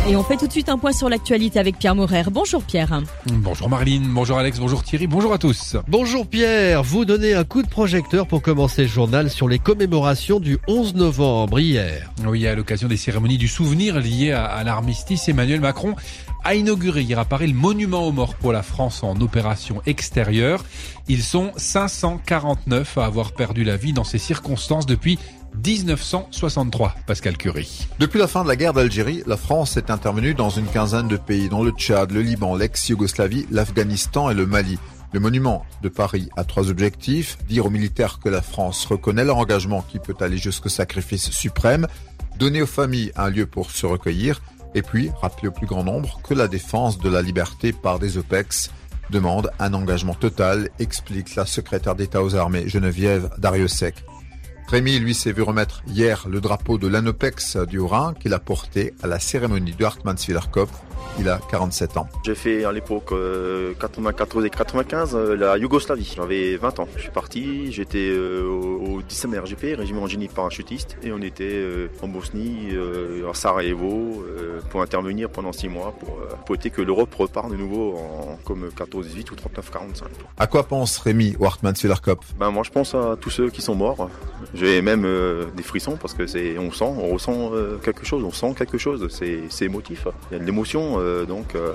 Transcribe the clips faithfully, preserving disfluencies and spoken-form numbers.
Et on fait tout de suite un point sur l'actualité avec Pierre Maurer. Bonjour Pierre. Bonjour Marilyn, bonjour Alex, bonjour Thierry, bonjour à tous. Bonjour Pierre, vous donnez un coup de projecteur pour commencer le journal sur les commémorations du onze novembre hier. Oui, à l'occasion des cérémonies du souvenir liées à, à l'armistice, Emmanuel Macron a inauguré hier à Paris le monument aux morts pour la France en opération extérieure. Ils sont cinq cent quarante-neuf à avoir perdu la vie dans ces circonstances depuis dix-neuf cent soixante-trois, Pascal Curie. Depuis la fin de la guerre d'Algérie, la France est intervenue dans une quinzaine de pays, dont le Tchad, le Liban, l'ex-Yougoslavie, l'Afghanistan et le Mali. Le monument de Paris a trois objectifs. Dire aux militaires que la France reconnaît leur engagement qui peut aller jusqu'au sacrifice suprême, donner aux familles un lieu pour se recueillir, et puis rappeler au plus grand nombre que la défense de la liberté par des O P E X demande un engagement total, explique la secrétaire d'État aux armées Geneviève Darrieussecq. Rémi, lui, s'est vu remettre hier le drapeau de l'ANOPEX du Haut-Rhin qu'il a porté à la cérémonie du Hartmannswiller Cup. Il a quarante-sept ans. J'ai fait à l'époque euh, quatre-vingt-quatorze et quatre-vingt-quinze euh, la Yougoslavie. J'avais vingt ans. Je suis parti, j'étais euh, au, au dixième R G P, régiment génie parachutiste, et on était euh, en Bosnie, euh, à Sarajevo, euh, pour intervenir pendant six mois pour, euh, pour éviter que l'Europe repart de nouveau en, comme quatorze dix-huit ou trente-neuf quarante-cinq. À quoi pense Rémi au Hartmannswiller Cup? Ben moi je pense à tous ceux qui sont morts. J'ai même euh, des frissons parce que c'est, on sent, on ressent euh, quelque chose, on sent quelque chose. C'est, c'est émotif. Il y a de l'émotion. Euh, donc euh,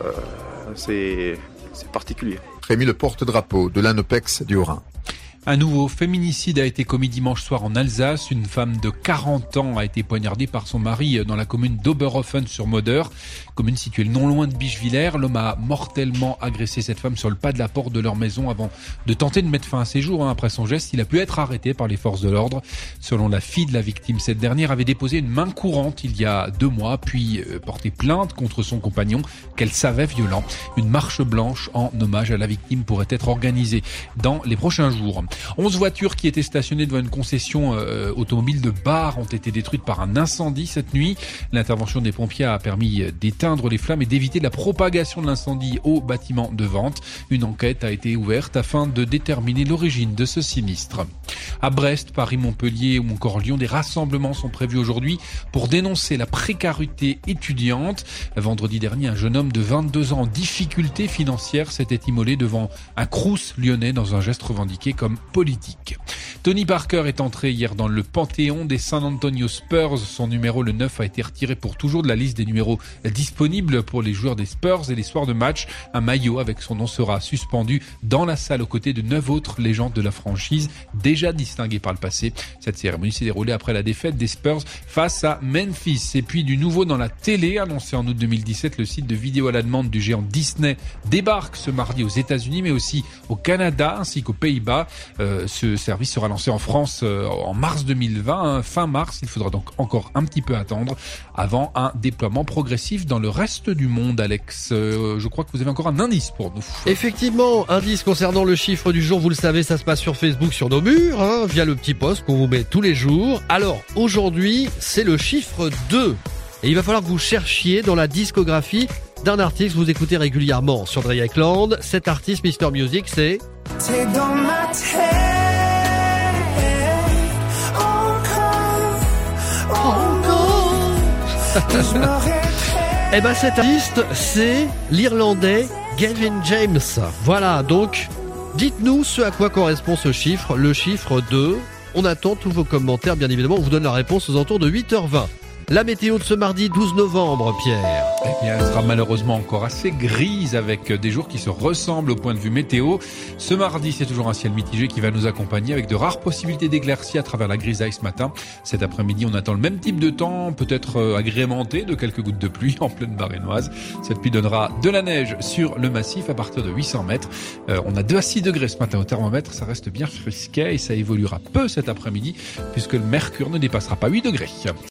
c'est, c'est particulier. Rémi, le porte-drapeau de l'ANOPEX du Haut-Rhin. Un nouveau féminicide a été commis dimanche soir en Alsace. Une femme de quarante ans a été poignardée par son mari dans la commune d'Oberhofen-sur-Moder, commune située non loin de Bischwiller. L'homme a mortellement agressé cette femme sur le pas de la porte de leur maison avant de tenter de mettre fin à ses jours. Après son geste, il a pu être arrêté par les forces de l'ordre. Selon la fille de la victime, cette dernière avait déposé une main courante il y a deux mois, puis porté plainte contre son compagnon qu'elle savait violent. Une marche blanche en hommage à la victime pourrait être organisée dans les prochains jours. onze voitures qui étaient stationnées devant une concession euh, automobile de Bar ont été détruites par un incendie cette nuit. L'intervention des pompiers a permis d'éteindre les flammes et d'éviter la propagation de l'incendie au bâtiment de vente. Une enquête a été ouverte afin de déterminer l'origine de ce sinistre. À Brest, Paris, Montpellier ou encore Lyon, des rassemblements sont prévus aujourd'hui pour dénoncer la précarité étudiante. Vendredi dernier, un jeune homme de vingt-deux ans en difficulté financière s'était immolé devant un crous lyonnais dans un geste revendiqué comme politique. Tony Parker est entré hier dans le panthéon des San Antonio Spurs. Son numéro, le neuf, a été retiré pour toujours de la liste des numéros disponibles pour les joueurs des Spurs et les soirs de match. Un maillot avec son nom sera suspendu dans la salle aux côtés de neuf autres légendes de la franchise déjà distinguées par le passé. Cette cérémonie s'est déroulée après la défaite des Spurs face à Memphis. Et puis du nouveau dans la télé, annoncé en août deux mille dix-sept, le site de vidéo à la demande du géant Disney débarque ce mardi aux États-Unis mais aussi au Canada ainsi qu'aux Pays-Bas. Euh, ce service sera lancé en France euh, en mars deux mille vingt, hein, fin mars. Il faudra donc encore un petit peu attendre avant un déploiement progressif dans le reste du monde. Alex, euh, je crois que vous avez encore un indice pour nous. Effectivement, indice concernant le chiffre du jour, vous le savez, ça se passe sur Facebook, sur nos murs, hein, via le petit post qu'on vous met tous les jours. Alors, aujourd'hui, c'est le chiffre deux. Et il va falloir que vous cherchiez dans la discographie d'un artiste que vous écoutez régulièrement sur Dreyeckland. Cet artiste, Mister Music, c'est... C'est dans ma tête, encore, encore. Eh ben cet artiste, c'est l'Irlandais Gavin James. Voilà, donc dites-nous ce à quoi correspond ce chiffre, le chiffre deux. On attend tous vos commentaires, bien évidemment. On vous donne la réponse aux alentours de huit heures vingt. La météo de ce mardi douze novembre, Pierre. Eh bien, elle sera malheureusement encore assez grise avec des jours qui se ressemblent au point de vue météo. Ce mardi, c'est toujours un ciel mitigé qui va nous accompagner avec de rares possibilités d'éclaircies à travers la grisaille ce matin. Cet après-midi, on attend le même type de temps, peut-être agrémenté de quelques gouttes de pluie en pleine Barénoise. Cette pluie donnera de la neige sur le massif à partir de huit cents mètres. Euh, on a deux à six degrés ce matin au thermomètre. Ça reste bien frisquet et ça évoluera peu cet après-midi puisque le mercure ne dépassera pas huit degrés.